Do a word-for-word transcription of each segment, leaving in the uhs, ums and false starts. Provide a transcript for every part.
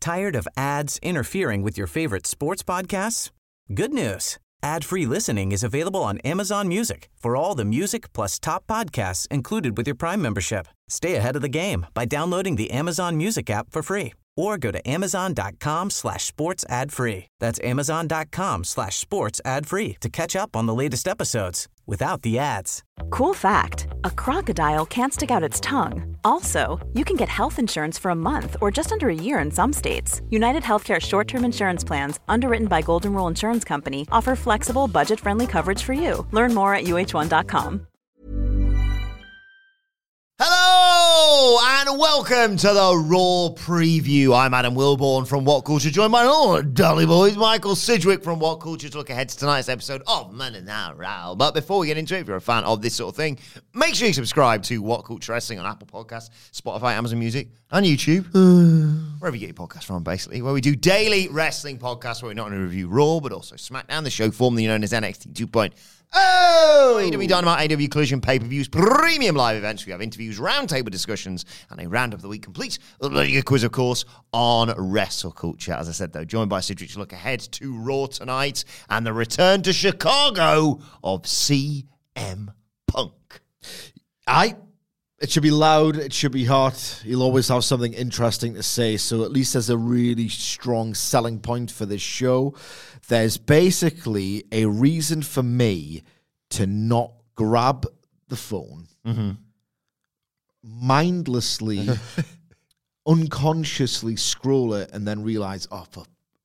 Tired of ads interfering with your favorite sports podcasts? Good news. Ad-free listening is available on Amazon Music for all the music plus top podcasts included with your Prime membership. Stay ahead of the game by downloading the Amazon Music app for free or go to amazon.com slash sports ad free. That's amazon.com slash sports ad free to catch up on the latest episodes without the ads. Cool fact, a crocodile can't stick out its tongue. Also, you can get health insurance for a month or just under a year in some states. United Healthcare short-term insurance plans, underwritten by Golden Rule Insurance Company, offer flexible, budget-friendly coverage for you. Learn more at U H one dot com. Hello and welcome to the Raw Preview. I'm Adam Wilborn from What Culture, joined by all Dolly Boys, Michael Sidgwick from What Culture, to look ahead to tonight's episode of Man and Now Row. But before we get into it, if you're a fan of this sort of thing, make sure you subscribe to What Culture Wrestling on Apple Podcasts, Spotify, Amazon Music, and YouTube. Wherever you get your podcasts from, basically, where we do daily wrestling podcasts where we not only review Raw, but also SmackDown, the show formerly known as N X T two point oh. A E W Dynamite, A E W Collision, pay-per-views, premium live events. We have interviews, roundtable discussions, and a round of the week complete. A quiz, of course, on Wrestle Culture. As I said, though, joined by Sidgwick to look ahead to Raw tonight and the return to Chicago of C M Punk. I... It should be loud, it should be hot. You'll always have something interesting to say, so at least there's a really strong selling point for this show. There's basically a reason for me to not grab the phone, mm-hmm. mindlessly, unconsciously scroll it, and then realize, oh, fuck.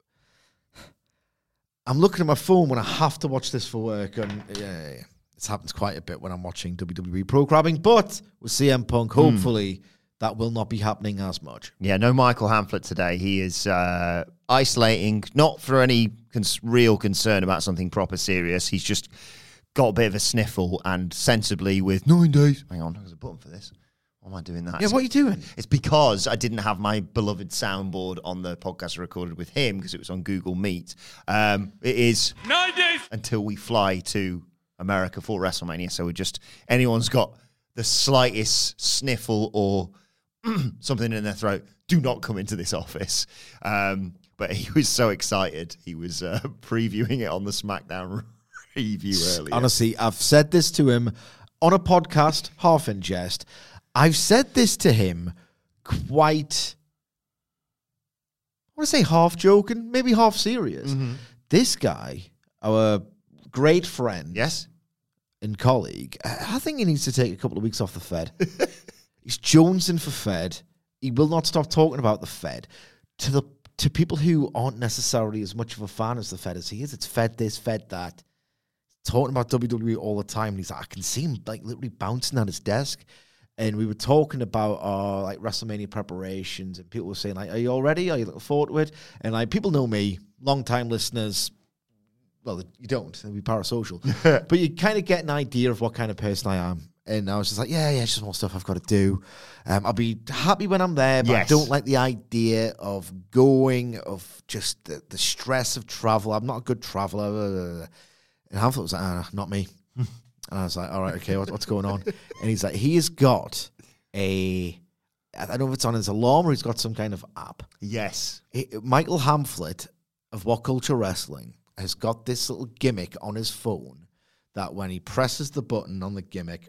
I'm looking at my phone when I have to watch this for work, and yeah, yeah, yeah. This happens quite a bit when I'm watching W W E programming, but with C M Punk, hopefully, mm. that will not be happening as much. Yeah, no Michael Hamflett today. He is uh, isolating, not for any cons- real concern about something proper serious. He's just got a bit of a sniffle, and sensibly with nine days. Hang on, there's a button for this. Why am I doing that? Yeah, what are you doing? It's because I didn't have my beloved soundboard on the podcast I recorded with him because it was on Google Meet. Um, it is nine days until we fly to America for WrestleMania, so we just, anyone's got the slightest sniffle or something in their throat, do not come into this office. Um, but he was so excited, he was uh, previewing it on the SmackDown review earlier. Honestly, I've said this to him on a podcast, half in jest. I've said this to him quite, I want to say half joking, maybe half serious. Mm-hmm. This guy, our great friend, yes, and colleague, I think he needs to take a couple of weeks off the Fed. He's jonesing for Fed. He will not stop talking about the Fed. To the to people who aren't necessarily as much of a fan as the Fed as he is, it's Fed this, Fed that. Talking about W W E all the time. And he's like, I can see him like literally bouncing on his desk. And we were talking about our like WrestleMania preparations, and people were saying like, "Are you all ready? Are you looking forward to it?" And like, people know me, long-time listeners. Well, you don't. It'll be parasocial. But you kind of get an idea of what kind of person I am. And I was just like, yeah, yeah, it's just more stuff I've got to do. Um, I'll be happy when I'm there, but yes. I don't like the idea of going, of just the, the stress of travel. I'm not a good traveler. And Hamflett was like, ah, not me. And I was like, all right, okay, what, what's going on? And he's like, he has got a, I don't know if it's on his alarm or he's got some kind of app. Yes. It, Michael Hamflett of What Culture Wrestling has got this little gimmick on his phone that when he presses the button on the gimmick,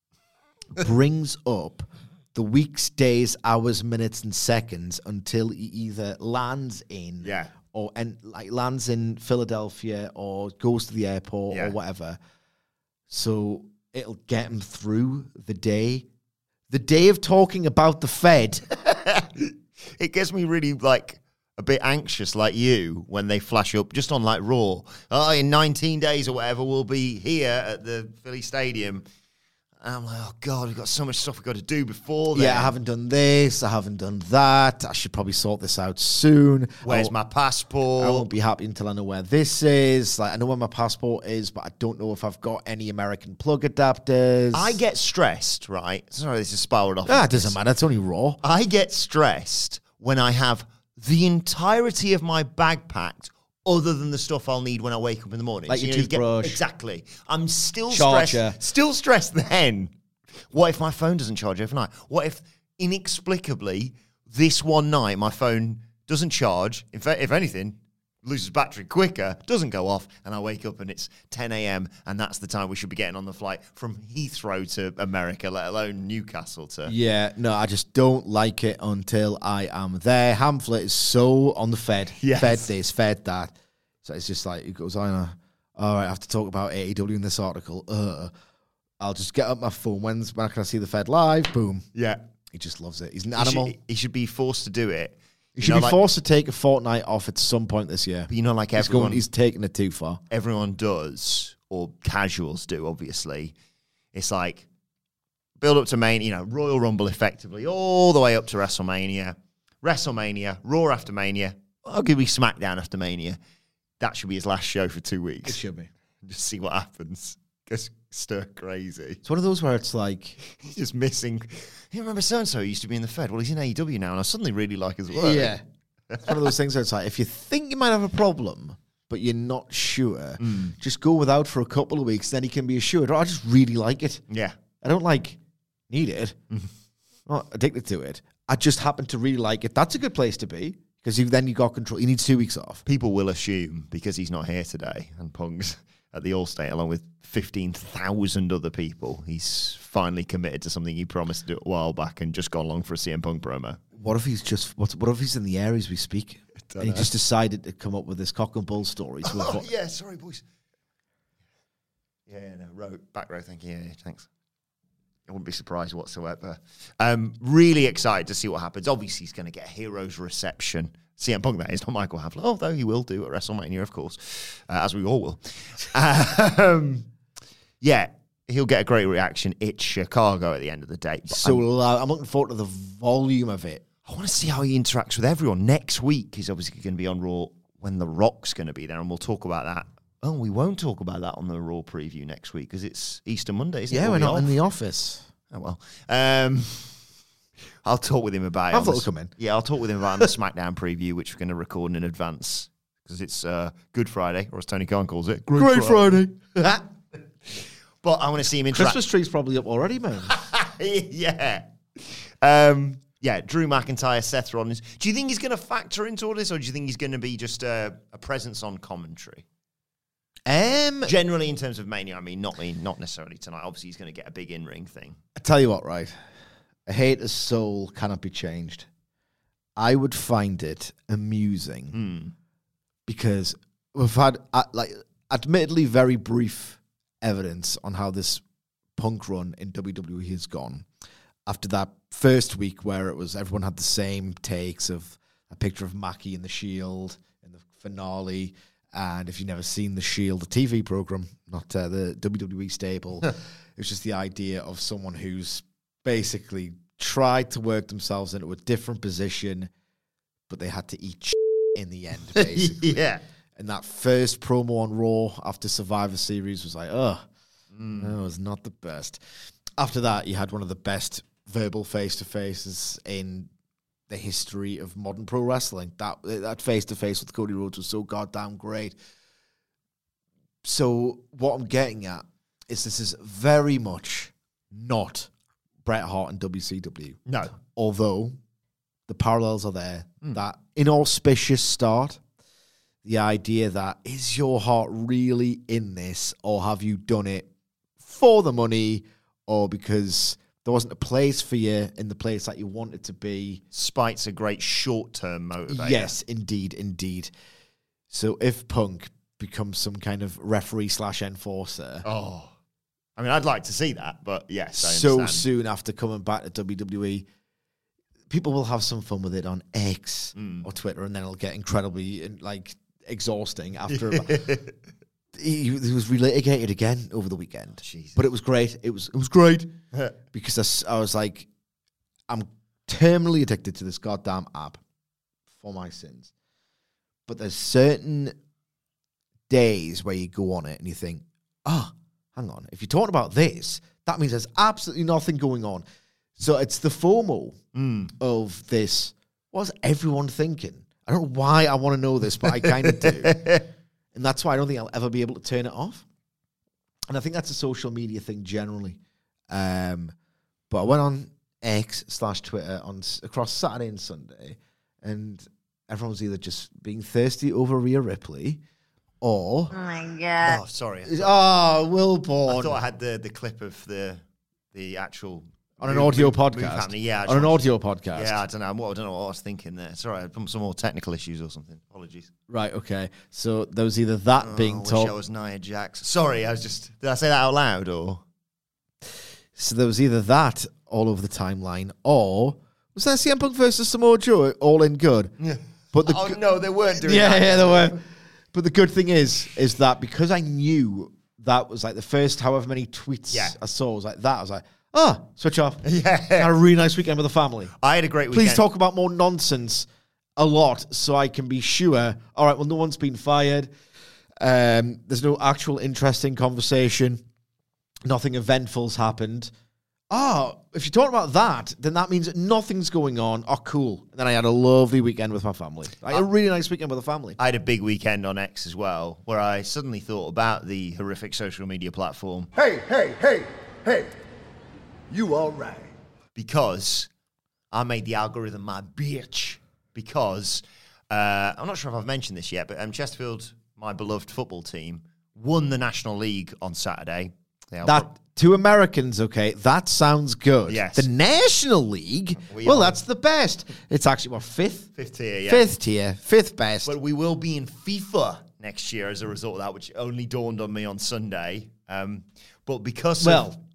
brings up the weeks, days, hours, minutes, and seconds until he either lands in yeah. or and like lands in Philadelphia or goes to the airport yeah. or whatever. So it'll get him through the day. The day of talking about the Fed. It gets me really like a bit anxious like you when they flash up just on like Raw. Oh, in nineteen days or whatever, we'll be here at the Philly Stadium. And I'm like, oh, God, we've got so much stuff we've got to do before then. Yeah, I haven't done this. I haven't done that. I should probably sort this out soon. Where's my passport? I won't be happy until I know where this is. Like, I know where my passport is, but I don't know if I've got any American plug adapters. I get stressed, right? Sorry, this is spiraled off. Ah, it doesn't matter. It's only Raw. I get stressed when I have the entirety of my bag packed other than the stuff I'll need when I wake up in the morning. Like so, your you know, toothbrush. You get, exactly. I'm still Charger. stressed. Still stressed then. What if my phone doesn't charge overnight? What if inexplicably this one night my phone doesn't charge. In fact, if anything, loses battery quicker, doesn't go off, and I wake up and it's ten a.m. and that's the time we should be getting on the flight from Heathrow to America, let alone Newcastle to... Yeah, no, I just don't like it until I am there. Hamflet is so on the Fed. Yes. Fed this, Fed that. So it's just like, it goes, I know, all right, I have to talk about A E W in this article. Uh, I'll just get up my phone. When's, when can I see the Fed live? Boom. Yeah. He just loves it. He's an He animal. should, he should be forced to do it. He You should know, be like- forced to take a fortnight off at some point this year. But you know, like He's everyone... going, he's taking it too far. everyone does, or casuals do, obviously. It's like build up to Mania, you know, Royal Rumble effectively, all the way up to WrestleMania. WrestleMania, Raw after Mania, arguably SmackDown after Mania. That should be his last show for two weeks. It should be. Just see what happens. Just stir crazy. It's one of those where it's like, He's just missing. You remember so-and-so who used to be in the Fed? Well, he's in A E W now, and I suddenly really like his work. yeah. It's one of those things where it's like, if you think you might have a problem, but you're not sure, Mm. just go without for a couple of weeks, then he can be assured. Or I just really like it. Yeah. I don't like need it. Mm-hmm. I'm not addicted to it. I just happen to really like it. That's a good place to be because then you got control. He needs two weeks off. People will assume, because he's not here today, and Punk's at the All-State along with fifteen thousand other people, he's finally committed to something he promised to do a while back and just gone along for a C M Punk promo. What if he's just, what, what if he's in the air as we speak? Don't And he know. just decided to come up with this cock and bull story. To Oh, avoid- yeah, sorry, boys. Yeah, yeah, no, row, back row, thank you. Yeah, yeah, thanks. I wouldn't be surprised whatsoever. Um, really excited to see what happens. Obviously, he's going to get a hero's reception. C M Punk, that is, not Michael Hamflet, although he will do at WrestleMania, of course, uh, as we all will. um, yeah, he'll get a great reaction. It's Chicago at the end of the day. But So I'm- loud. I'm looking forward to the volume of it. I want to see how he interacts with everyone. Next week, he's obviously going to be on Raw when The Rock's going to be there, and we'll talk about that. Oh, we won't talk about that on the Raw preview next week because it's Easter Monday, isn't it? Yeah, We'll we're be not off. in the office. Oh, well. Um, I'll talk with him about it. I on thought the- he'll come in. Yeah, I'll talk with him about it on the SmackDown preview, which we're going to record in advance because it's uh, Good Friday, or as Tony Khan calls it, Great Friday. But I want to see him interact. Christmas tree's probably up already, man. yeah. Um, yeah, Drew McIntyre, Seth Rollins. Do you think he's going to factor into all this, or do you think he's going to be just a, a presence on commentary? Um, Generally, in terms of Mania, I mean, not mean, not necessarily tonight. Obviously, he's going to get a big in-ring thing. I tell you what, right? A hater's soul cannot be changed. I would find it amusing Hmm. because we've had, uh, like, admittedly, very brief evidence on how this Punk run in W W E has gone. After that first week where it was everyone had the same takes of a picture of Mackie in the Shield in the finale, and if you've never seen the Shield, the T V program, not uh, the W W E staple, it was just the idea of someone who's basically tried to work themselves into a different position, but they had to eat shit in the end, basically. Yeah. And that first promo on Raw after Survivor Series was like, oh, that was not the best. After that, you had one of the best verbal face-to-faces in the history of modern pro wrestling. That that face-to-face with Cody Rhodes was so goddamn great. So what I'm getting at is this is very much not Bret Hart and W C W. No. Although the parallels are there. That inauspicious start, the idea that is your heart really in this, or have you done it for the money, or because there wasn't a place for you in the place that you wanted to be? Spite's a great short-term motivator. Yes, indeed, indeed. So if Punk becomes some kind of referee slash enforcer Oh. I mean, I'd like to see that, but yes, I so understand. soon after coming back to W W E, people will have some fun with it on X Mm. or Twitter, and then it'll get incredibly like exhausting after. about, he, he was relitigated again over the weekend, Jesus. but it was great. It was it was great because I, s- I was like, I'm terminally addicted to this goddamn app for my sins. But there's certain days where you go on it and you think, oh, hang on, if you're talking about this, that means there's absolutely nothing going on. So it's the FOMO Mm. of this. What's everyone thinking? I don't know why I want to know this, but I kind of do. And that's why I don't think I'll ever be able to turn it off. And I think that's a social media thing generally. Um, but I went on X slash Twitter on s- across Saturday and Sunday, and everyone was either just being thirsty over Rhea Ripley, or Oh my god. Oh, sorry. I oh, thought, Wilborn I thought I had the, the clip of the the actual on an move- audio move- move podcast. happening. Yeah, I just on an wanted- audio podcast. Yeah, I don't know. What I don't know what I was thinking there. Sorry, I had some more technical issues or something. Apologies. Right. Okay. So there was either that Oh, being I wish told. I was Nia Jax. Sorry, I was just. Did I say that out loud or? So there was either that all over the timeline, or was that C M Punk versus Samoa Joe all in good? Yeah. But the Oh go- no, they weren't doing yeah, that. yeah, they were. But the good thing is, is that because I knew that was like the first however many tweets Yeah. I saw was like that, I was like, oh, switch off. Yeah. Had a really nice weekend with the family. I had a great Please weekend. talk about more nonsense a lot so I can be sure. All right, well, no one's been fired. Um, there's no actual interesting conversation. Nothing eventful's happened. Oh, if you're talking about that, then that means that nothing's going on. Oh, cool. And then I had a lovely weekend with my family. I had a really nice weekend with the family. I had a big weekend on X as well, where I suddenly thought about the horrific social media platform Hey, hey, hey, hey. You all right? because I made the algorithm my bitch. Because uh, I'm not sure if I've mentioned this yet, but um, Chesterfield, my beloved football team, won the National League on Saturday. They are That to Americans, okay, that sounds good. Yes. The National League, We well, are- that's the best. It's actually what fifth, fifth tier, yeah. fifth tier, fifth best. But we will be in FIFA next year as a result of that, which only dawned on me on Sunday. Um, but because well, of,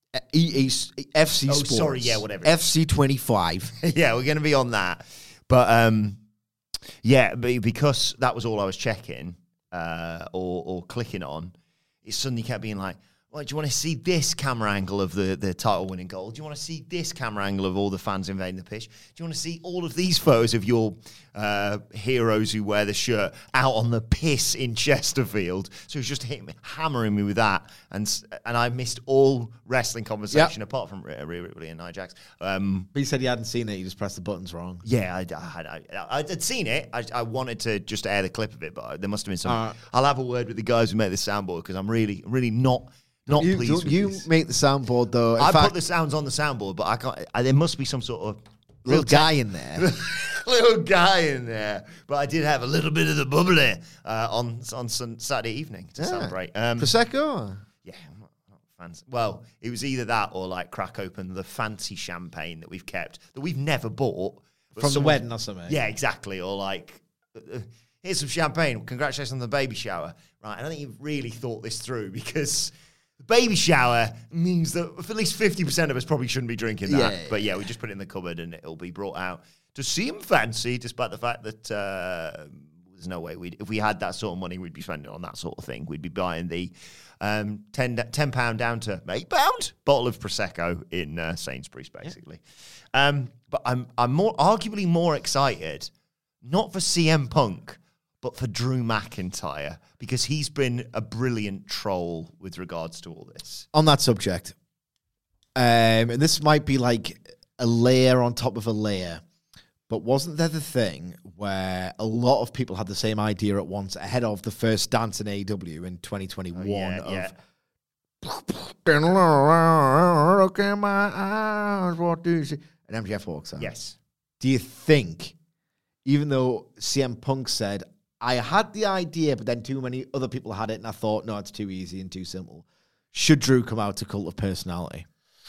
E A F C Oh, Sports. sorry, yeah, whatever. F C twenty-five. yeah, we're going to be on that. But um, yeah, but because that was all I was checking uh, or, or clicking on, it suddenly kept being like, well, do you want to see this camera angle of the, the title-winning goal? Do you want to see this camera angle of all the fans invading the pitch? Do you want to see all of these photos of your uh, heroes who wear the shirt out on the piss in Chesterfield? So he was just hitting me, hammering me with that, and s- and I missed all wrestling conversation apart from Rhea Ripley and Nia Jax. Um, But he said he hadn't seen it. He just pressed the buttons wrong. yeah, I, I, had- I, I, I'd seen it. I, I wanted to just air the clip of it, but there must have been some. Uh, I'll have a word with the guys who made the soundboard because I'm really, really not not You, pleased don't with you this. make the soundboard though. In I fact, put the sounds on the soundboard, but I can't. I, there must be some sort of little real te- guy in there. little guy in there. But I did have a little bit of the bubbly uh, on on sun, Saturday evening to Yeah. celebrate. Um, Prosecco. yeah, I'm not, not fancy. Well, it was either that or like crack open the fancy champagne that we've kept that we've never bought but From the someone- wedding or something. Yeah, exactly. Or like, uh, here's some champagne. Congratulations on the baby shower. Right. I don't think you've really thought this through because the baby shower means that at least fifty percent of us probably shouldn't be drinking that. Yeah, but yeah, we just put it in the cupboard and it'll be brought out to seem fancy, despite the fact that uh, there's no way we'd, if we had that sort of money, we'd be spending it on that sort of thing. We'd be buying the um, ten, ten pound down to eight pound bottle of Prosecco in uh, Sainsbury's, basically. Um, but I'm, I'm more, arguably more excited, not for C M Punk, but for Drew McIntyre, because he's been a brilliant troll with regards to all this. On that subject, um, and this might be like a layer on top of a layer, but wasn't there the thing where a lot of people had the same idea at once ahead of the first dance in A E W in twenty twenty-one yeah, of yeah. look in my eyes, what do you see? And M J F walks out. Yes. Do you think, even though C M Punk said, I had the idea, but then too many other people had it, and I thought, no, it's too easy and too simple, should Drew come out to Cult of Personality?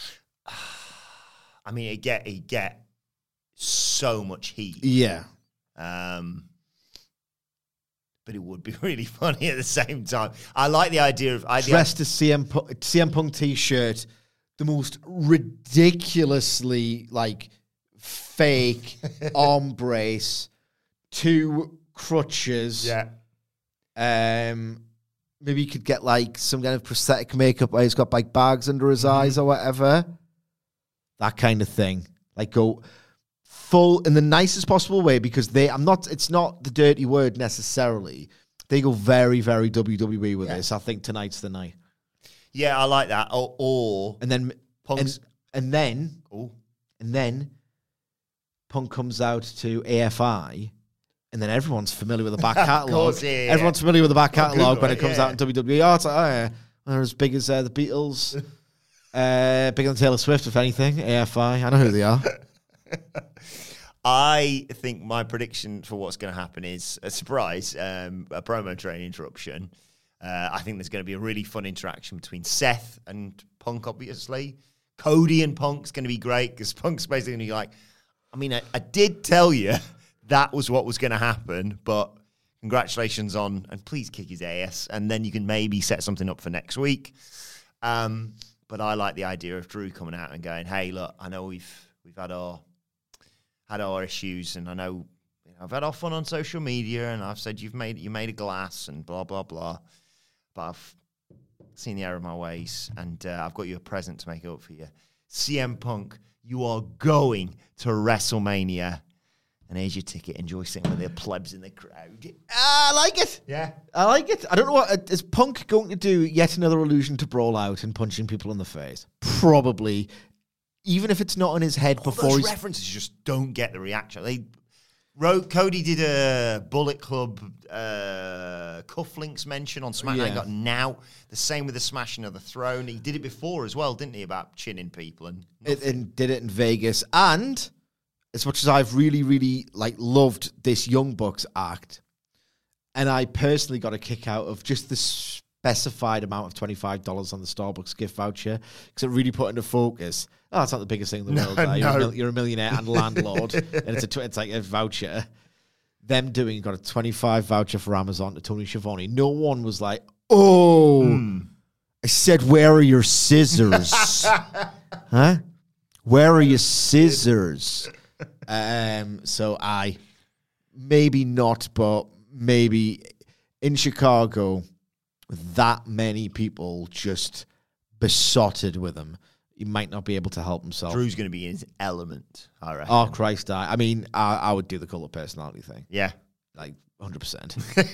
I mean, it get it get so much heat. Yeah. Um, but it would be really funny at the same time. I like the idea of I Dressed as C M Punk, C M Punk t-shirt, the most ridiculously, like, fake arm brace, two crutches. yeah. Um, maybe you could get, like, some kind of prosthetic makeup where he's got, like, bags under his Mm-hmm. eyes or whatever. That kind of thing. Like, go full in the nicest possible way, because they, I'm not, it's not the dirty word necessarily. They go very, very W W E with Yeah. this. I think tonight's the night. Yeah, I like that. Or, or And then, Punk's- and, and then, Ooh. and then Punk comes out to A F I, and then everyone's familiar with the back catalogue. course, yeah, yeah, everyone's familiar with the back Oh, good catalogue when one, it comes yeah. out in W W E. Oh, it's like, oh, yeah, they're as big as uh, the Beatles, uh, bigger than Taylor Swift, if anything. A F I, I know who they are. I think my prediction for what's going to happen is a surprise, um, a promo train interruption. Uh, I think there's going to be a really fun interaction between Seth and Punk, obviously. Cody and Punk's going to be great because Punk's basically going to be like, I mean, I, I did tell you that was what was going to happen, but congratulations on, and please kick his ass, and then you can maybe set something up for next week. Um, but I like the idea of Drew coming out and going, hey, look, I know we've we've had our had our issues, and I know, you know I've had our fun on social media, and I've said you've made you made a glass and blah blah blah, but I've seen the error of my ways, and uh, I've got you a present to make it up for you. C M Punk, you are going to WrestleMania, and here's your ticket. Enjoy sitting with the plebs in the crowd. I like it. Yeah, I like it. I don't know what is Punk going to do. Yet another allusion to Brawl Out and punching people in the face. Probably. Even if it's not in his head all before those he's... references just don't get the reaction. They wrote, Cody did a Bullet Club uh, cufflinks mention on SmackDown. Yeah. Got now the same with the smashing of the throne. He did it before as well, didn't he? About chinning people and It, and did it in Vegas. And as much as I've really, really like loved this Young Bucks act, and I personally got a kick out of just the specified amount of twenty-five dollars on the Starbucks gift voucher, because it really put into focus. Oh, it's not the biggest thing in the No, world. Uh, no. you're, a mil- you're a millionaire and landlord, and it's a tw- it's like a voucher. Them doing got a twenty-five voucher for Amazon to Tony Schiavone. No one was like, "Oh, Mm. I said, where are your scissors? Huh? Where are your scissors?" um. So I maybe not, but maybe in Chicago, that many people just besotted with him, he might not be able to help himself. Drew's going to be in his element, I reckon. Oh, Christ, I, I mean, I, I would do the cult of personality thing. Yeah. Like, one hundred percent.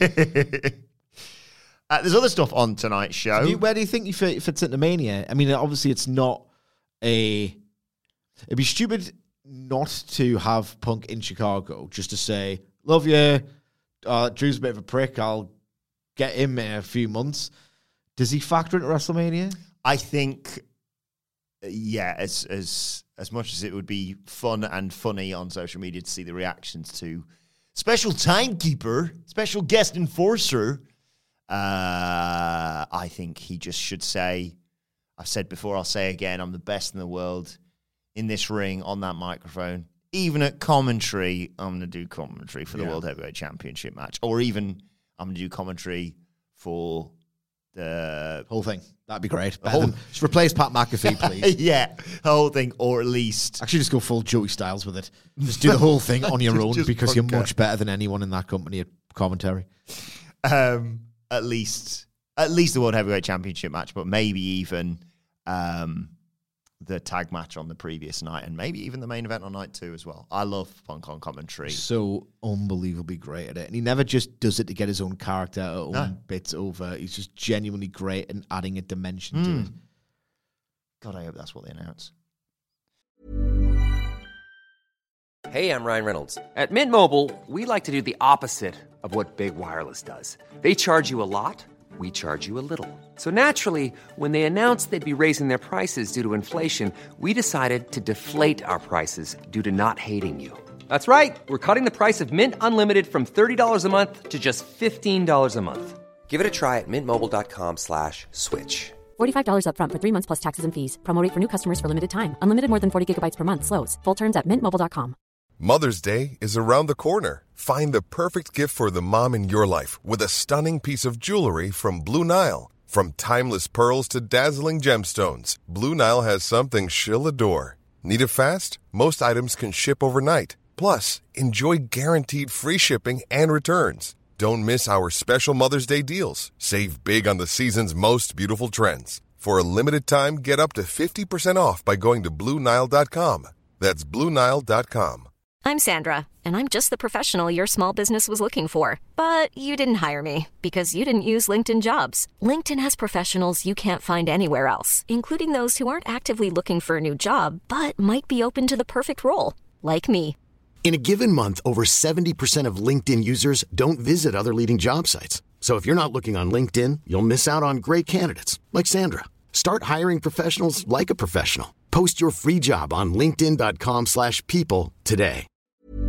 uh, there's other stuff on tonight's show. Do you, where do you think he fit, fits into Mania? I mean, obviously, it's not a... It'd be stupid not to have Punk in Chicago, just to say, love you, uh, Drew's a bit of a prick, I'll get him in a few months. Does he factor into WrestleMania? I think, yeah, as as as much as it would be fun and funny on social media to see the reactions to special timekeeper, special guest enforcer, uh, I think he just should say, I've said before, I'll say again, I'm the best in the world in this ring, on that microphone. Even at commentary, I'm going to do commentary for the Yeah. World Heavyweight Championship match. Or even I'm going to do commentary for the Whole thing. That'd be great. whole- Than, just replace Pat McAfee, please. yeah, the whole thing, or at least Actually, just go full Joey Styles with it. Just do the whole thing on your Just- own, just because you're Punk it. much better than anyone in that company at commentary. um, at least at least the World Heavyweight Championship match, but maybe even um, the tag match on the previous night, and maybe even the main event on night two as well. I love Punk on commentary. So unbelievably great at it. And he never just does it to get his own character or own No. bits over. He's just genuinely great and adding a dimension to it. God, I hope that's what they announce. Hey, I'm Ryan Reynolds. At Mint Mobile, we like to do the opposite of what Big Wireless does. They charge you a lot, we charge you a little. So naturally, when they announced they'd be raising their prices due to inflation, we decided to deflate our prices due to not hating you. That's right. We're cutting the price of Mint Unlimited from thirty dollars a month to just fifteen dollars a month. Give it a try at mintmobile.com slash switch. forty-five dollars up front for three months plus taxes and fees. Promo rate for new customers for limited time. Unlimited more than forty gigabytes per month. Slows full terms at mint mobile dot com. Mother's Day is around the corner. Find the perfect gift for the mom in your life with a stunning piece of jewelry from Blue Nile. From timeless pearls to dazzling gemstones, Blue Nile has something she'll adore. Need it fast? Most items can ship overnight. Plus, enjoy guaranteed free shipping and returns. Don't miss our special Mother's Day deals. Save big on the season's most beautiful trends. For a limited time, get up to fifty percent off by going to Blue Nile dot com. That's Blue Nile dot com. I'm Sandra, and I'm just the professional your small business was looking for. But you didn't hire me because you didn't use LinkedIn Jobs. LinkedIn has professionals you can't find anywhere else, including those who aren't actively looking for a new job, but might be open to the perfect role, like me. In a given month, over seventy percent of LinkedIn users don't visit other leading job sites. So if you're not looking on LinkedIn, you'll miss out on great candidates like Sandra. Start hiring professionals like a professional. Post your free job on linkedin dot com slash people today.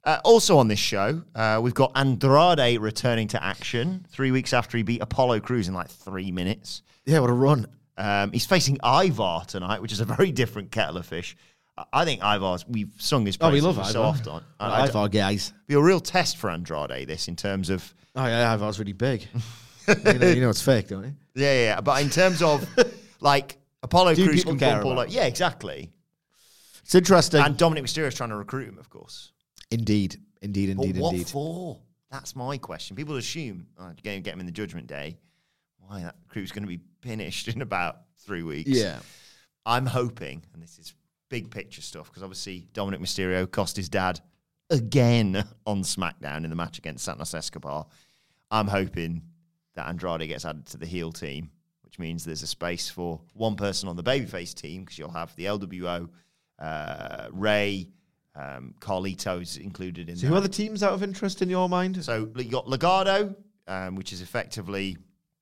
Uh, also on this show, uh, we've got Andrade returning to action three weeks after he beat Apollo Crews in like three minutes. Yeah, what a run. Um, he's facing Ivar tonight, which is a very different kettle of fish. I think Ivar's, we've sung his Oh, we praises love so Ivar. often. Oh, Ivar, guys. Be a real test for Andrade, this, in terms of... Oh, yeah, Ivar's really big. you, know, you know it's fake, don't you? Yeah, yeah, yeah. But in terms of, like, Apollo Do Crews people can care bump all about like, yeah, exactly. It's interesting. And Dominic Mysterio's trying to recruit him, of course. Indeed. Indeed, indeed, but what indeed. for? That's my question. People assume, oh, you're going to get him in the Judgment Day. Why, that crew's going to be finished in about three weeks. Yeah. I'm hoping, and this is big picture stuff, because obviously Dominic Mysterio cost his dad again on SmackDown in the match against Santos Escobar. I'm hoping that Andrade gets added to the heel team, which means there's a space for one person on the babyface team, because you'll have the L W O, uh, Ray, um, Carlito's included in So that. who are the teams out of interest in your mind? So you got Legado, um, which is effectively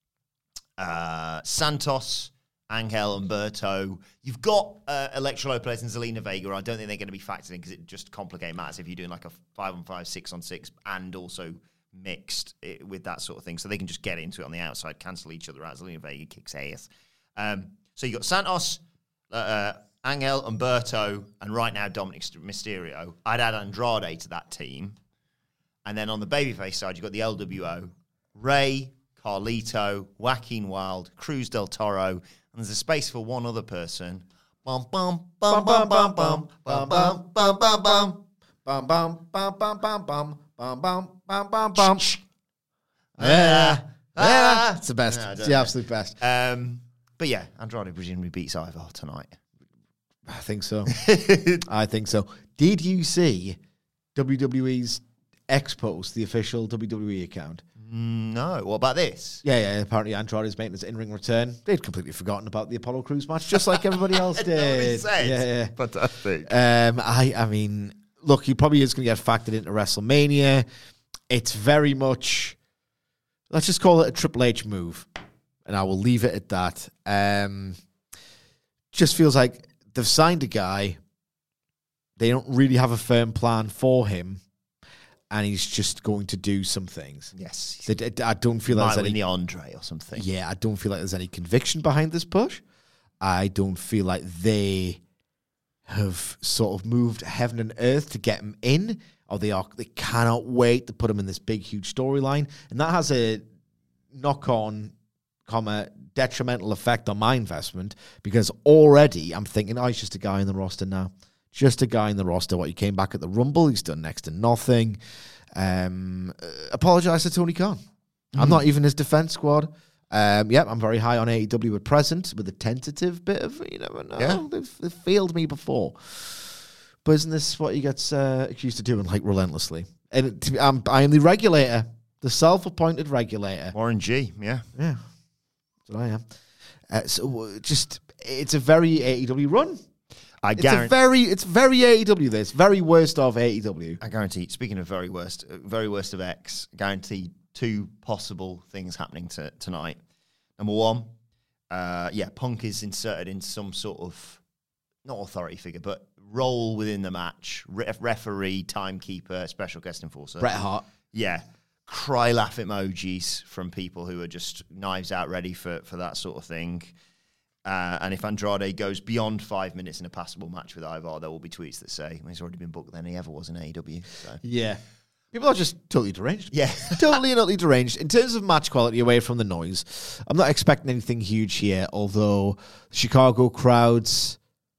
uh, Santos, Angel, Humberto. You've got uh, Electro Lopez and Zelina Vega. I don't think they're going to be factored in because it just complicates matters if you're doing like a five on five, six on six, and also mixed it with that sort of thing. So they can just get into it on the outside, cancel each other out. Zelina Vega kicks ass. Um, so you got Santos, uh, uh, Angel, Humberto, and right now Dominic Mysterio. I'd add Andrade to that team. And then on the babyface side, you've got the L W O, Ray, Carlito, Joaquin Wilde, Cruz del Toro, and there's a space for one other person. Bum bum bum bum bum bum bum bum bum bum bum Bum bum bum bum bum bum bum bum bum bum bum. Yeah, yeah, it's the best. Yeah, I It's don't the know. absolute best. Um, but yeah, Andrade presumably beats Ivar tonight. I think so. I think so. Did you see W W E's X post, the official W W E account? No. What about this? Yeah, yeah. Apparently, Andrade's making his in-ring return. They'd completely forgotten about the Apollo Crews match, just like everybody else I know what he did. said. Yeah, yeah. Fantastic. Um, I, I mean, look, he probably is going to get factored into WrestleMania. It's very much, let's just call it a Triple H move, and I will leave it at that. Um, just feels like they've signed a guy. They don't really have a firm plan for him, and he's just going to do some things. Yes. They, I don't feel like Might there's win any, the Andre or something. yeah, I don't feel like there's any conviction behind this push. I don't feel like they have sort of moved heaven and earth to get him in, or they are they cannot wait to put him in this big, huge storyline, and that has a knock-on, comma detrimental effect on my investment, because already I'm thinking, oh, he's just a guy in the roster now. Just a guy in the roster. What, he came back at the Rumble. He's done next to nothing. Um, uh, apologise to Tony Khan. Mm. I'm not even his defence squad. Um, yeah, I'm very high on A E W at present, with a tentative bit of, you never know. Yeah. They've, they've failed me before. But isn't this what he gets uh, accused of doing, like, relentlessly? And to, I'm, I am the regulator, the self-appointed regulator. Warren G, yeah. Yeah, that's what I am. Uh, so uh, just, it's a very A E W run. I It's a guarantee. very, it's very A E W. This very worst of A E W. I guarantee. Speaking of very worst, uh, very worst of X, guarantee two possible things happening to, tonight. Number one, uh, yeah, Punk is inserted in some sort of not authority figure, but role within the match. Re- referee, timekeeper, special guest enforcer. Bret Hart. Yeah. Cry laugh emojis from people who are just knives out ready for, for that sort of thing. Uh, and if Andrade goes beyond five minutes in a passable match with Ivar, there will be tweets that say, well, he's already been booked than he ever was in A E W. So. Yeah. People are just totally deranged. Yeah. totally and utterly deranged. In terms of match quality, away from the noise, I'm not expecting anything huge here, although Chicago crowds,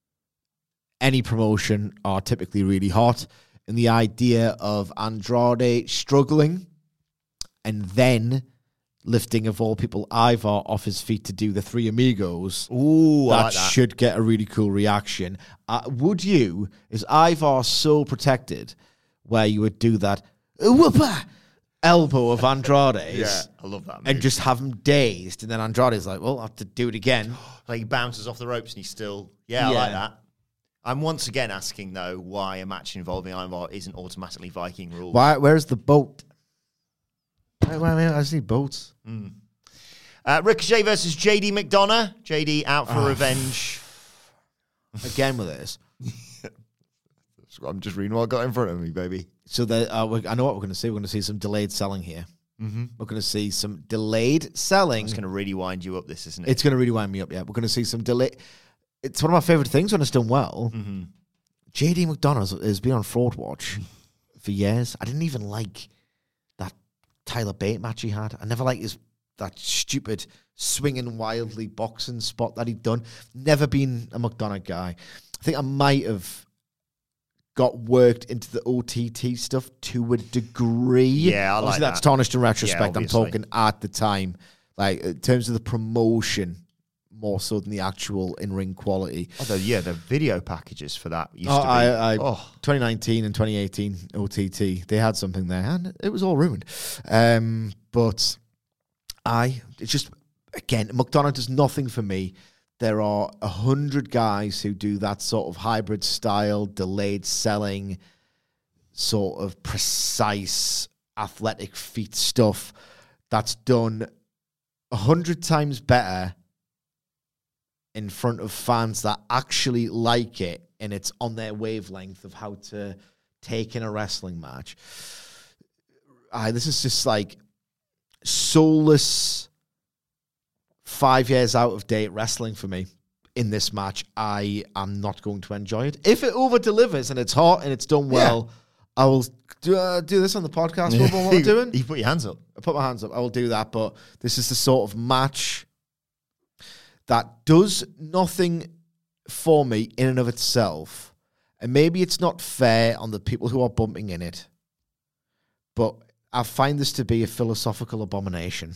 any promotion, are typically really hot. And the idea of Andrade struggling and then lifting, of all people, Ivar off his feet to do the Three Amigos. Ooh, that, I like that. should get a really cool reaction. Uh, would you, is Ivar so protected where you would do that whoopa elbow of Andrade's Yeah, I love that move. and just have him dazed, and then Andrade's like, well, I have to do it again. Like he bounces off the ropes and he's still, yeah, I Yeah. like that. I'm once again asking, though, why a match involving Ivar isn't automatically Viking rules. Why? Where's the boat? Why, why, why, I just need boats. Mm. Uh, Ricochet versus J D McDonough. J D out for Oh. revenge. Again with this. I'm just reading what I got in front of me, baby. So that uh, we're, I know what we're going to see. We're going to see some delayed selling here. Mm-hmm. We're going to see some delayed selling. It's going to really wind you up, this, isn't it? It's going to really wind me up, yeah. We're going to see some delay. It's one of my favourite things when it's done well. Mm-hmm. J D McDonough has been on Fraud Watch for years. I didn't even like that Tyler Bate match he had. I never liked his that stupid swinging wildly boxing spot that he'd done. Never been a McDonough guy. I think I might have got worked into the O T T stuff to a degree. Yeah, I like Obviously, that. that's tarnished in retrospect. Yeah, I'm talking at the time. Like, in terms of the promotion, more so than the actual in-ring quality. Although, yeah, the video packages for that used Oh, to be... I, I, oh. twenty nineteen and twenty eighteen O T T, they had something there, and it was all ruined. Um, but I, it's just, again, McDonough does nothing for me. There are a hundred guys who do that sort of hybrid style, delayed selling, sort of precise athletic feat stuff that's done a hundred times better in front of fans that actually like it, and it's on their wavelength of how to take in a wrestling match. I, this is just like soulless, five years out of date wrestling for me. In this match, I am not going to enjoy it. If it over delivers and it's hot and it's done well, yeah. I will do, uh, do this on the podcast. What I'm doing? You put your hands up. I put my hands up. I will do that. But this is the sort of match that does nothing for me in and of itself. And maybe it's not fair on the people who are bumping in it, but I find this to be a philosophical abomination.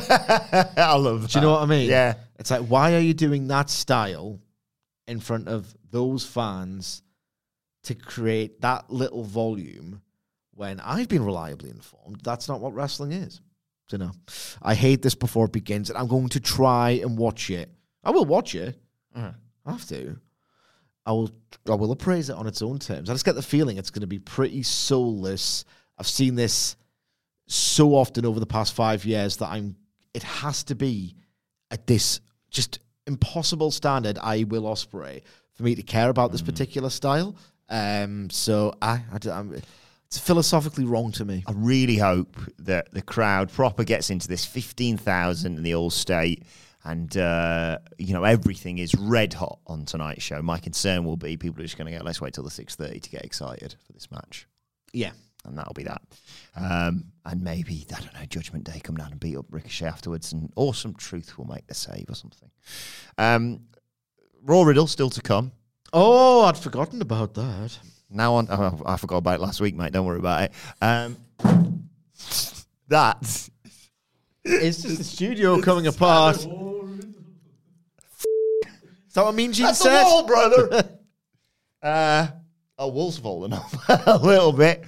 I love that. Do you know what I mean? Yeah. It's like, why are you doing that style in front of those fans to create that little volume when I've been reliably informed that's not what wrestling is? You know, I hate this before it begins, and I'm going to try and watch it. I will watch it. Uh-huh. I have to. I will. I will appraise it on its own terms. I just get the feeling it's going to be pretty soulless. I've seen this so often over the past five years that I'm. It has to be at this just impossible standard. I Will Ospreay for me to care about mm. this particular style. Um. So I. I I'm, It's philosophically wrong to me. I really hope that the crowd proper gets into this fifteen thousand in the All-State and, uh, you know, everything is red hot on tonight's show. My concern will be people are just going to go, let's wait till the six thirty to get excited for this match. Yeah. And that'll be that. Um, and maybe, I don't know, Judgment Day come down and beat up Ricochet afterwards, and Awesome Truth will make the save or something. Um, Raw Riddle still to come. Oh, I'd forgotten about that. Now on, oh, I forgot about it last week, mate. Don't worry about it. Um, that it's just the studio coming apart. Is that what Mean Gene That's said? the wall, brother. uh, oh, wool's fallen off a little bit.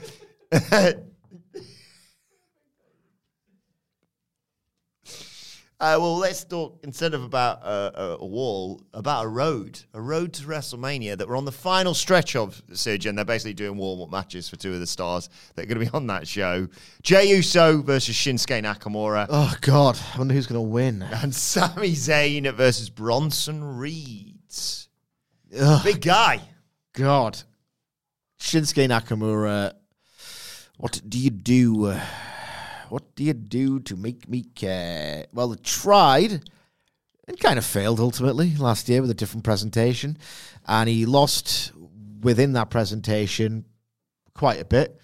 Uh, well, let's talk, instead of about uh, a, a wall, about a road. A road to WrestleMania that we're on the final stretch of, Sergio, and they're basically doing warm-up matches for two of the stars that are going to be on that show. Jey Uso versus Shinsuke Nakamura. Oh, God. I wonder who's going to win. And Sami Zayn versus Bronson Reed. Ugh. Big guy. God. Shinsuke Nakamura, what do you do? Uh, What do you do to make me care? Well, it tried and kind of failed ultimately last year with a different presentation. And he lost within that presentation quite a bit.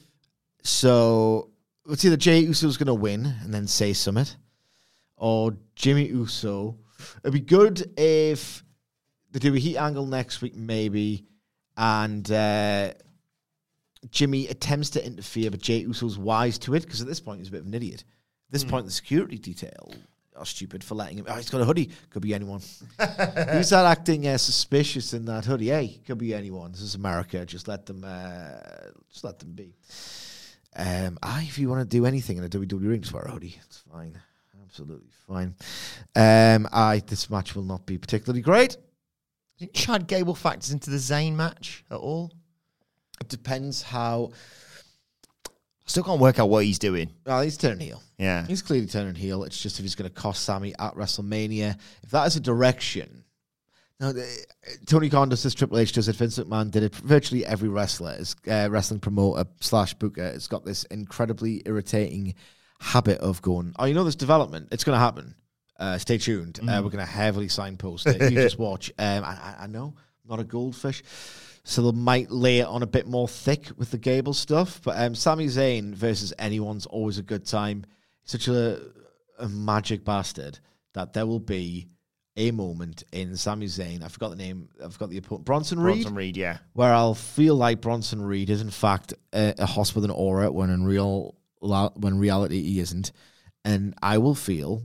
So it's either Jey Uso's going to win and then say summit, or Jimmy Uso. It'd be good if they do a heat angle next week, maybe, and uh, Jimmy attempts to interfere, but Jey Uso's wise to it, because at this point he's a bit of an idiot. At this mm. point, the security detail are stupid for letting him. Oh, he's got a hoodie. Could be anyone. Who's that acting uh, suspicious in that hoodie? Hey, could be anyone. This is America. Just let them. Uh, just let them be. Um, I, if you want to do anything in a W W E ring, just wear a hoodie. It's fine. Absolutely fine. Um, I. This match will not be particularly great. Do you think Chad Gable factors into the Zayn match at all? It depends how. I still can't work out what he's doing. Well, he's turning heel. Yeah. He's clearly turning heel. It's just if he's going to cost Sami at WrestleMania. If that is a direction No, the, Tony Khan does this, Triple H does it, Vince McMahon did it. Virtually every wrestler, is uh, wrestling promoter slash booker, has got this incredibly irritating habit of going, oh, you know, this development, it's going to happen. Uh, stay tuned. Mm. Uh, we're going to heavily signpost it. You just watch. Um, I, I know, I'm not a goldfish. So they might lay it on a bit more thick with the Gable stuff. But um, Sami Zayn versus anyone's always a good time. He's such a, a magic bastard that there will be a moment in Sami Zayn, I forgot the name, I forgot the opponent, Bronson Reed? Bronson Reed, yeah. Where I'll feel like Bronson Reed is in fact a, a hoss with an aura when in real when reality he isn't. And I will feel,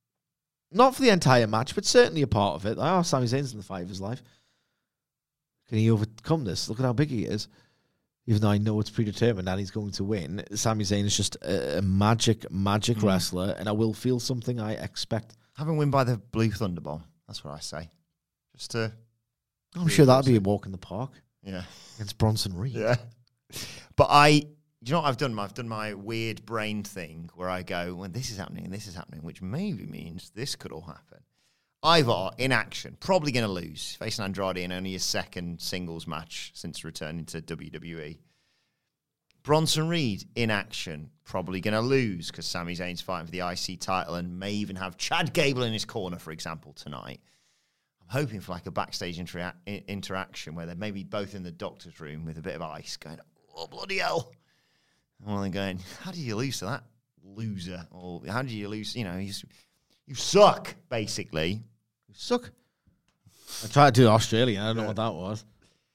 not for the entire match, but certainly a part of it, like, oh, Sami Zayn's in the fight of his life. Can he overcome this? Look at how big he is. Even though I know it's predetermined and he's going to win, Sami Zayn is just a, a magic, magic mm. wrestler, and I will feel something I expect. Have him win by the Blue Thunder Bomb. That's what I say. Just to... I'm sure that'd be a walk in the park. Yeah. Against Bronson Reed. Yeah. But I... Do you know what I've done? I've done my weird brain thing where I go, well, this is happening and this is happening, which maybe means this could all happen. Ivar, in action, probably going to lose, facing Andrade in only his second singles match since returning to W W E. Bronson Reed, in action, probably going to lose because Sami Zayn's fighting for the I C title and may even have Chad Gable in his corner, for example, tonight. I'm hoping for like a backstage intera- interaction where they're maybe both in the doctor's room with a bit of ice going, oh, bloody hell. And one of them going, how did you lose to that loser? Or how did you lose? You know, you, you suck, basically. You suck. I tried to do Australian. I don't know what that was.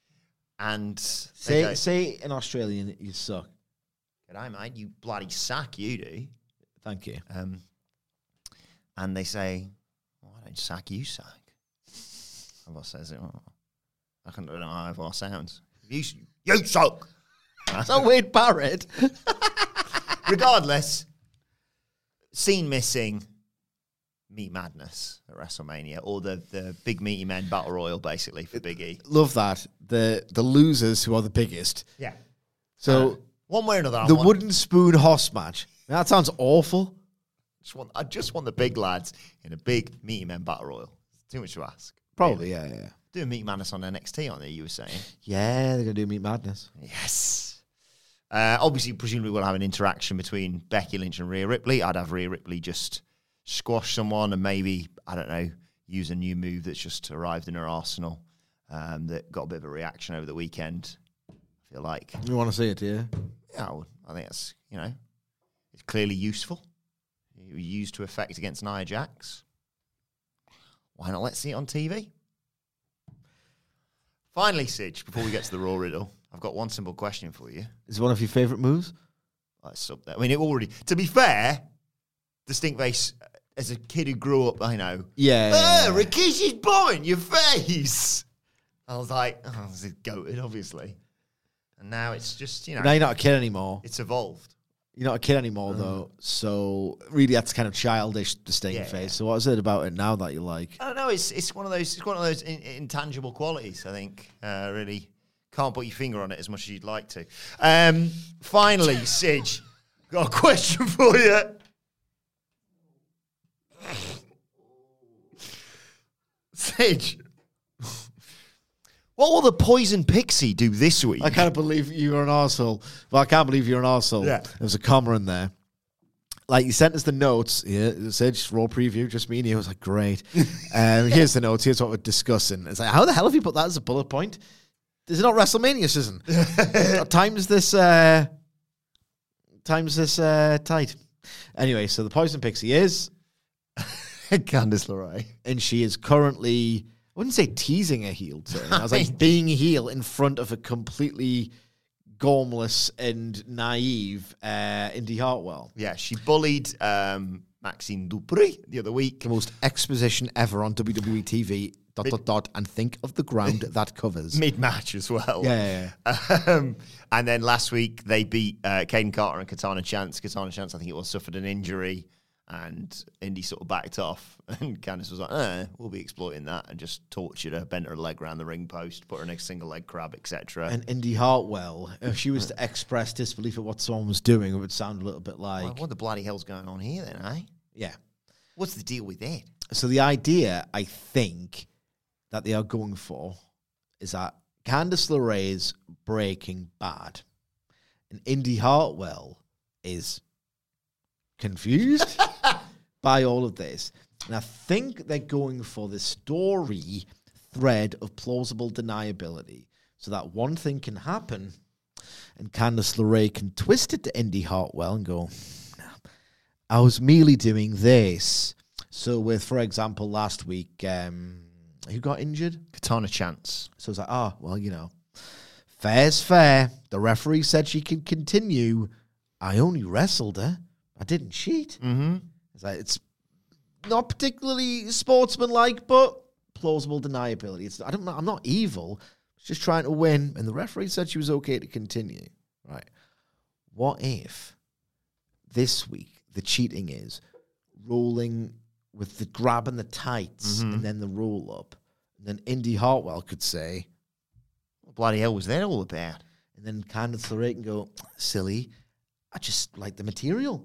And say go, say in Australian, you suck. G'day, mate. You bloody sack, you do. Thank you. Um, and they say, well, I don't sack, you sack. Ivar says it. Oh, I don't know how Ivar sounds. You, you suck. That's a weird parrot. Regardless, scene missing. Meat Madness at WrestleMania, or the, the Big Meaty Men Battle Royal, basically, for Big E. Love that. The the losers who are the biggest. Yeah. So, uh, one way or another, the want, wooden spoon hoss match. That sounds awful. Just want, I just want the big lads in a big Meaty Men Battle Royal. It's too much to ask. Probably, really. yeah, yeah. Doing Meat Madness on N X T, aren't they, you were saying? Yeah, they're going to do Meat Madness. Yes. Uh, obviously, presumably we'll have an interaction between Becky Lynch and Rhea Ripley. I'd have Rhea Ripley just squash someone and maybe, I don't know, use a new move that's just arrived in her arsenal um, that got a bit of a reaction over the weekend, I feel like. You want to see it, yeah? Yeah, well, I think that's, you know, it's clearly useful. It was used to effect against Nia Jax. Why not let's see it on T V? Finally, Sidge, before we get to the Raw riddle, I've got one simple question for you. Is it one of your favourite moves? That's up there. I mean, it already, to be fair, the stink face, as a kid who grew up, I know. Yeah. Ah, Rikishi's blowing your face. I was like, oh, this is goated, obviously. And now it's just, you know. Now you're not a kid anymore. It's evolved. You're not a kid anymore, mm. though. So, really, that's kind of childish, the stink yeah, face. yeah. So, what is it about it now that you like? I don't know. It's it's one of those it's one of those in, intangible qualities, I think. Uh, really can't put your finger on it as much as you'd like to. Um, finally, Sidge, got a question for you. Sidge, what will the Poison Pixie do this week? I can't believe you're an arsehole. Well, I can't believe you're an arsehole. Yeah. There's a comma in there. Like, you sent us the notes. Yeah, it said just raw preview, just me and you. I was like, great. um, here's the notes. Here's what we're discussing. It's like, how the hell have you put that as a bullet point? Is it not WrestleMania season? Time's this, uh, time's this uh, tight. Anyway, so the Poison Pixie is Candice LeRae. And she is currently, I wouldn't say teasing a heel turn. I was like being a heel in front of a completely gormless and naive uh, Indy Hartwell. Yeah, she bullied um, Maxine Dupri the other week. The most exposition ever on W W E T V. Dot, Mid- dot, dot, and think of the ground that covers. Mid-match as well. Yeah, yeah, yeah. Um, and then last week, they beat uh, Caden Carter and Katana Chance. Katana Chance, I think it was, suffered an injury, and Indy sort of backed off. And Candice was like, eh, we'll be exploiting that, and just tortured her, bent her leg around the ring post, put her in a single leg crab, et cetera. And Indy Hartwell, if she was to express disbelief at what someone was doing, it would sound a little bit like... Well, what the bloody hell's going on here then, eh? Yeah. What's the deal with that? So the idea, I think... that they are going for is that Candice LeRae's Breaking Bad, and Indy Hartwell is confused by all of this. And I think they're going for the story thread of plausible deniability, so that one thing can happen and Candice LeRae can twist it to Indy Hartwell and go, no, I was merely doing this. So with, for example, last week, um, who got injured? Katana Chance. So it's like, oh, well, you know, fair's fair. The referee said she could continue. I only wrestled her. I didn't cheat. Mm-hmm. It's like, it's not particularly sportsmanlike, but plausible deniability. It's I don't know. I'm not evil. Just trying to win, and the referee said she was okay to continue. Right. What if this week the cheating is rolling with the grab and the tights Mm-hmm. and then the roll up? And then Indy Hartwell could say, What bloody hell was that all about? and then Candice LeRae can go, silly, I just like the material.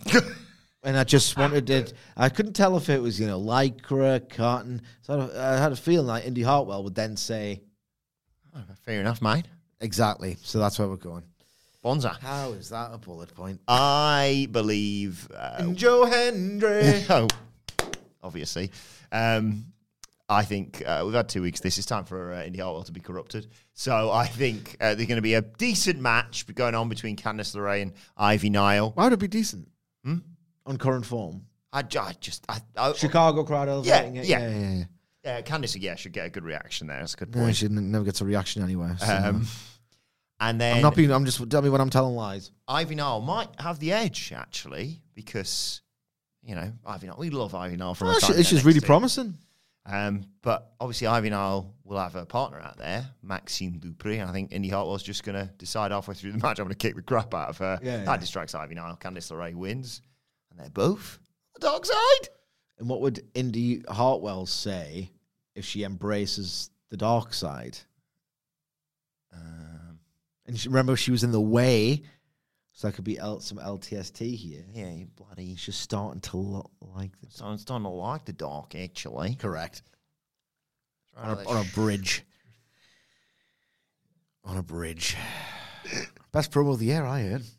And I just wanted it. I couldn't tell if it was, you know, lycra, cotton. So I had a feeling like Indy Hartwell would then say, Oh, fair enough, mate. exactly. So that's where we're going. Bonza. How is that a bullet point? I believe... Uh, And Joe Hendry. oh, obviously. Um, I think uh, we've had two weeks. This is time for uh, Indy Hartwell to be corrupted. So I think uh, there's going to be a decent match going on between Candice LeRae and Ivy Nile. Why would it be decent? Hmm? On current form. I, ju- I just... I, I, Chicago crowd elevating yeah, it. yeah. Yeah, yeah, yeah. Uh, Candice, yeah, should get a good reaction there. That's a good No, point. she n- never gets a reaction anywhere. So. Um, and then I'm not being, I'm just, tell me when I'm telling lies. Ivy Nile might have the edge, actually, because, you know, Ivy Nile, we love Ivy Nile from Oh, a she, time in she's really N X T. promising. Um, but obviously, Ivy Nile will have a partner out there, Maxine Dupree. And I think Indy Hartwell's just going to decide halfway through the match, I'm going to kick the crap out of her. Yeah, that yeah. distracts Ivy Nile. Candice LeRae wins. And they're both on the dark side. And what would Indy Hartwell say if she embraces the dark side? Um, And she, remember, she was in the way, so that could be L, some L T S T here. yeah, you bloody... She's starting to look like the So I'm starting to like the dark, actually. correct Right, on let's- a, on a bridge. On a bridge. Best promo of the year, I heard.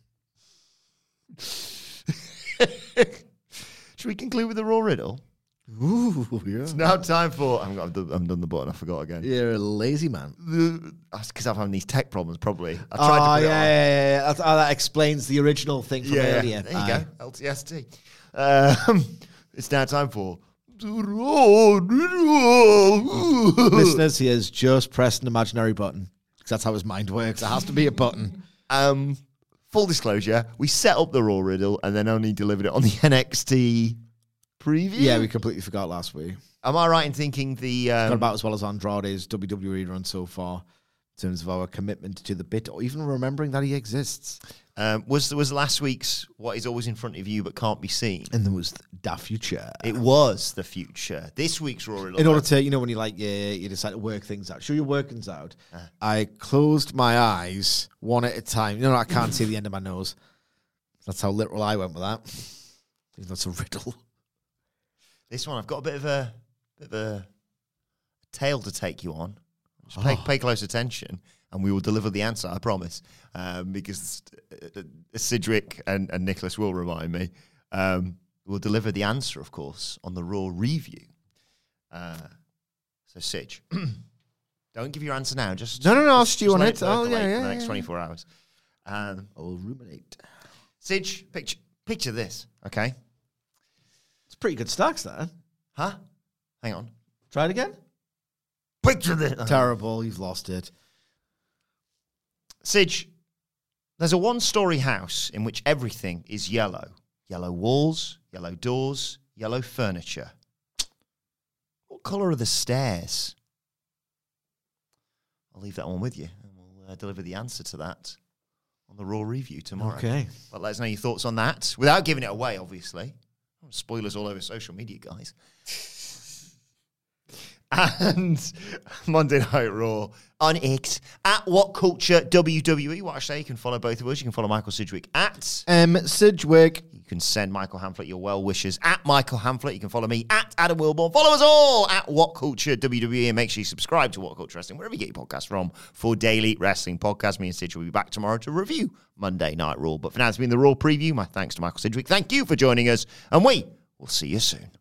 Should we conclude with the Raw riddle? Ooh, yeah. It's now time for... I've, got, I've, done, I've done the button. I forgot again. You're a lazy man. That's because I'm having these tech problems, probably. I Oh, tried to put yeah, it on. yeah, yeah, yeah. That's, oh, that explains the original thing from Yeah, earlier. there you Aye. go. L T S T. Um, it's now time for the Raw riddle. Listeners, he has just pressed an imaginary button. Because that's how his mind works. It has to be a button. Um, full disclosure, we set up the Raw riddle and then only delivered it on the N X T preview. Yeah, we completely forgot last week. Am I right in thinking the... Got Um, about as well as Andrade's W W E run so far in terms of our commitment to the bit, or even remembering that he exists. um, was, was last week's What is Always in Front of You But Can't Be Seen? And there was Da Future. It was the future. This week's Raw riddle... In order to, you know, when you like, yeah, you decide to work things out, show your workings out. I closed my eyes one at a time. You know, I can't see the end of my nose. That's how literal I went with that. That's a riddle. This one, I've got a bit of a bit of a tale to take you on. Just pay, Oh. pay close attention, and we will deliver the answer, I promise. Um, because uh, uh, Sidgwick and, and Nicholas will remind me. Um, we'll deliver the answer, of course, on the Raw review. Uh, so, Sidge, don't give your answer now. Just No, no, no, I'll just- stew just on let it. Oh, percolate yeah, for yeah, the next yeah. twenty-four hours. Um, I will ruminate. Sidge, picture, picture this, okay? It's pretty good stacks, that. Huh? Hang on. Try it again. Picture this. Terrible. You've lost it. Sidge, there's a one-story house in which everything is yellow. Yellow walls, yellow doors, yellow furniture. What colour are the stairs? I'll leave that one with you, and we'll uh, deliver the answer to that on the Raw review tomorrow. Okay. But let us know your thoughts on that, without giving it away, obviously. Spoilers all over social media, guys. And Monday Night Raw on X at What Culture W W E. What I say, you can follow both of us. You can follow Michael Sidgwick at Um, Sidgwick. You can send Michael Hamflett your well wishes at Michael Hamflett. You can follow me at Adam Wilborn. Follow us all at What Culture W W E, and make sure you subscribe to What Culture Wrestling wherever you get your podcast from for daily wrestling podcasts. Me and Sidge will be back tomorrow to review Monday Night Raw. But for now, it's been the Raw preview. My thanks to Michael Sidgwick. Thank you for joining us, and we will see you soon.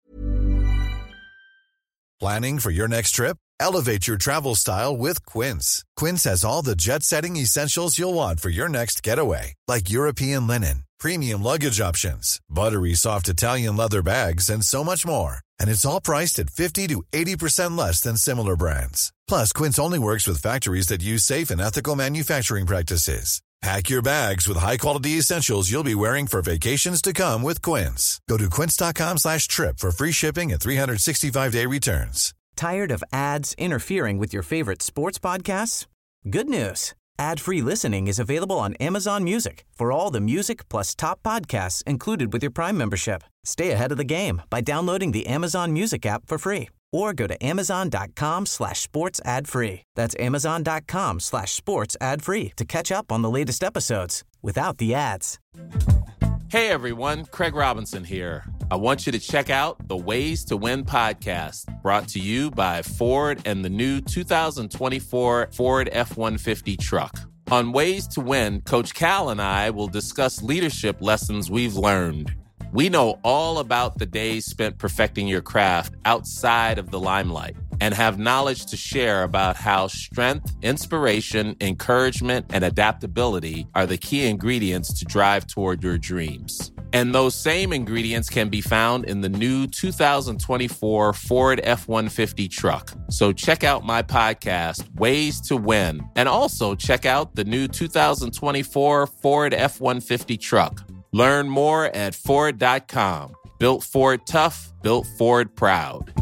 Planning for your next trip? Elevate your travel style with Quince. Quince has all the jet-setting essentials you'll want for your next getaway, like European linen, premium luggage options, buttery soft Italian leather bags, and so much more. And it's all priced at fifty to eighty percent less than similar brands. Plus, Quince only works with factories that use safe and ethical manufacturing practices. Pack your bags with high-quality essentials you'll be wearing for vacations to come with Quince. Go to quince.com slash trip for free shipping and three sixty-five day returns. Tired of ads interfering with your favorite sports podcasts? Good news. Ad-free listening is available on Amazon Music for all the music plus top podcasts included with your Prime membership. Stay ahead of the game by downloading the Amazon Music app for free or go to amazon.com slash sports ad free. That's amazon.com slash sports ad free to catch up on the latest episodes without the ads. Hey everyone, Craig Robinson here. I want you to check out the Ways to Win podcast, brought to you by Ford and the new two thousand twenty-four Ford F one fifty truck. On Ways to Win, Coach Cal and I will discuss leadership lessons we've learned. We know all about the days spent perfecting your craft outside of the limelight and have knowledge to share about how strength, inspiration, encouragement, and adaptability are the key ingredients to drive toward your dreams. And those same ingredients can be found in the new two thousand twenty-four Ford F one fifty truck. So check out my podcast, Ways to Win, and also check out the new two thousand twenty-four Ford F one fifty truck. Learn more at Ford dot com. Built Ford tough, built Ford proud.